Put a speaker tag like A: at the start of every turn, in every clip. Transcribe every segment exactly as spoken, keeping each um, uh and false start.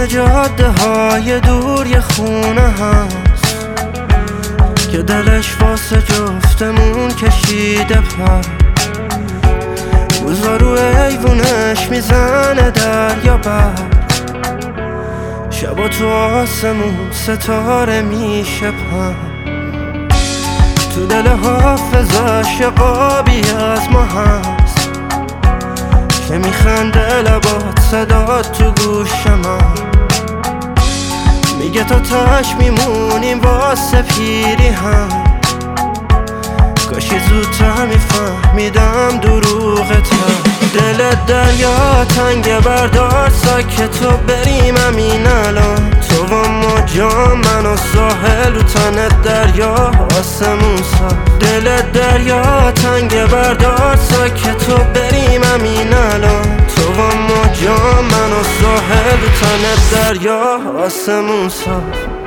A: جاده های دور یه خونه هست که دلش واسه جفتمون کشیده پر. روزا رو ایوونش میزنه دریا بر، شبا تو آسمون ستاره میشه پر. تو دل حافظش یه قابی از ما هست که میخنده لبات صدات تو گوش من. میگه تا تش میمونیم واسه پیری هم، کاشی زودتر میفهمیدم دروغته. دلت دریا تنگ بردار ساکتو بریم همین الان. تو و ما جام من و ساحل رو تنت دریا آسمون سا. دلت دریا تنگ بردار ساکتو بریم همین الان. تو و ما جام من و ساحل رو تنت دریا آسمون سا.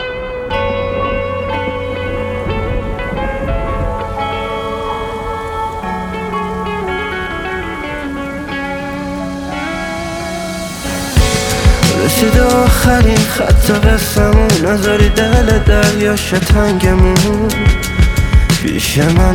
A: رسید آخرین خط قصمون، نذاری دل دریاش تنگمون. پیش من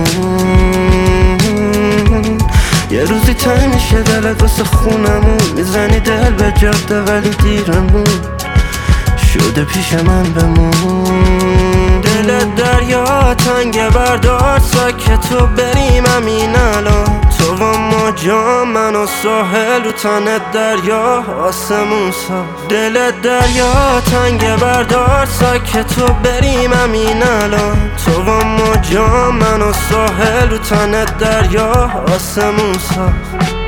A: بمون، یه روزی تنگ میشه دلت واسه خونمون. میزنی دل به جاده ولی دیرمون شده، پیش من بمون. دل دریا تنگ بردار ساکتو بریم همین الان. تو و ما جام من و ساحل رو تنت دریا آسمون سا. دل دریا تنگ بردار ساکتو بریم همین الان. تو و ما جام من و ساحل رو تنت دریا آسمون سا.